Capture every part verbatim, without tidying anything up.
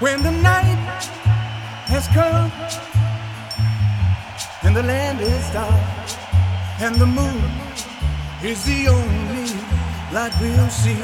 When the night has come and the land is dark and the moon is the only light we'll see.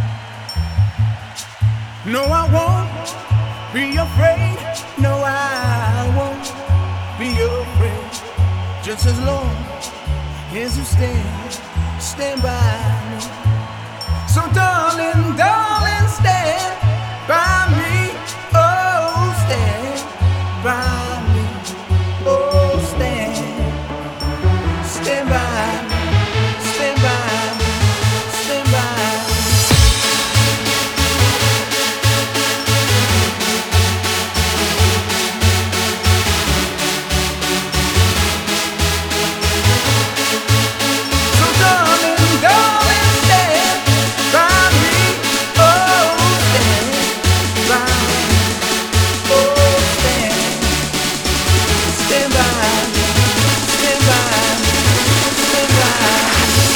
No, I won't be afraid. No, I won't be afraid. Just as long as you stand, stand by me. So darling, darling, stand by me. Oh, stand by me. Oh, stand, stand by me. Stand by me. Stand by me. So darling, darling, stand by me. Oh, stand by me. Oh, stand, stand by me. Stand by me. Stand by me.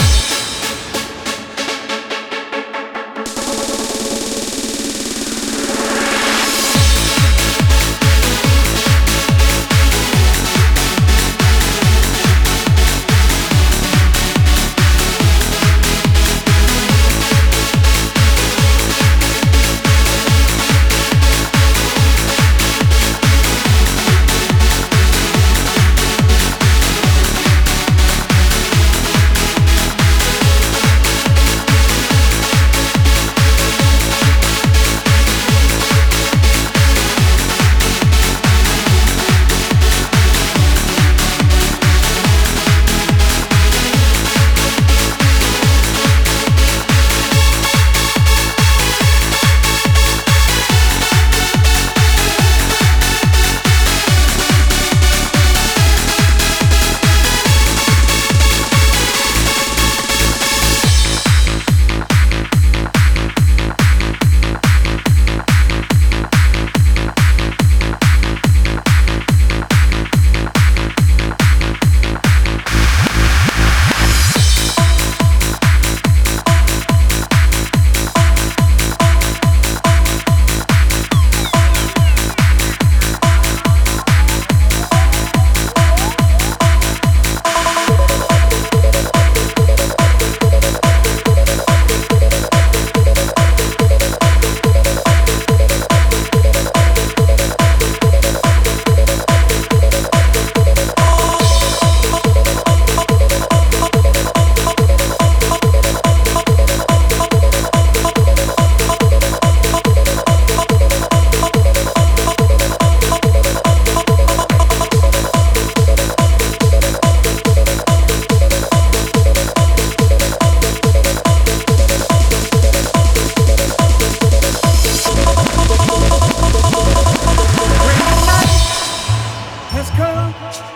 Has come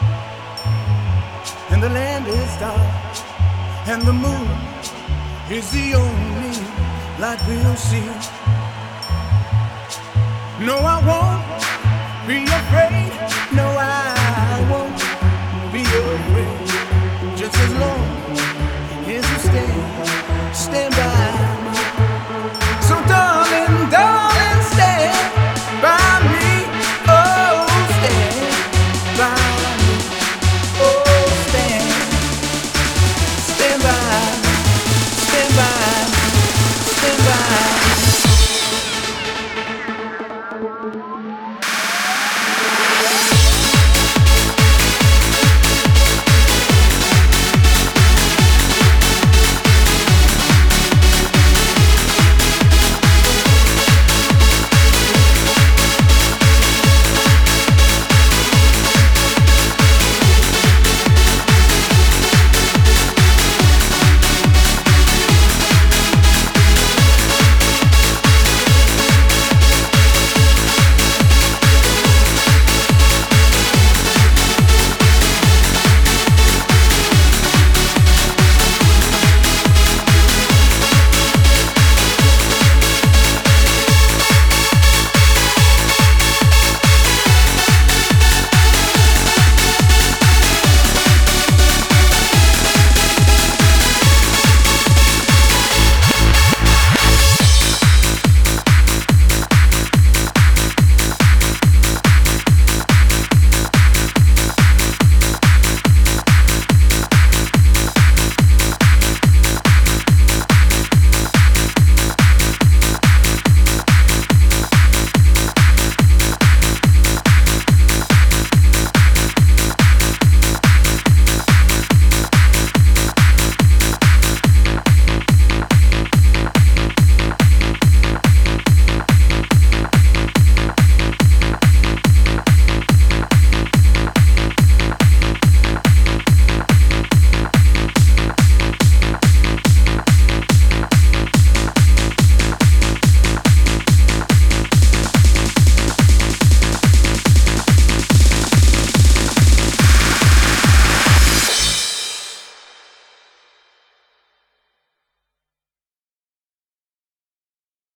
and the land is dark and the moon is the only light we'll see. No, I won't be afraid.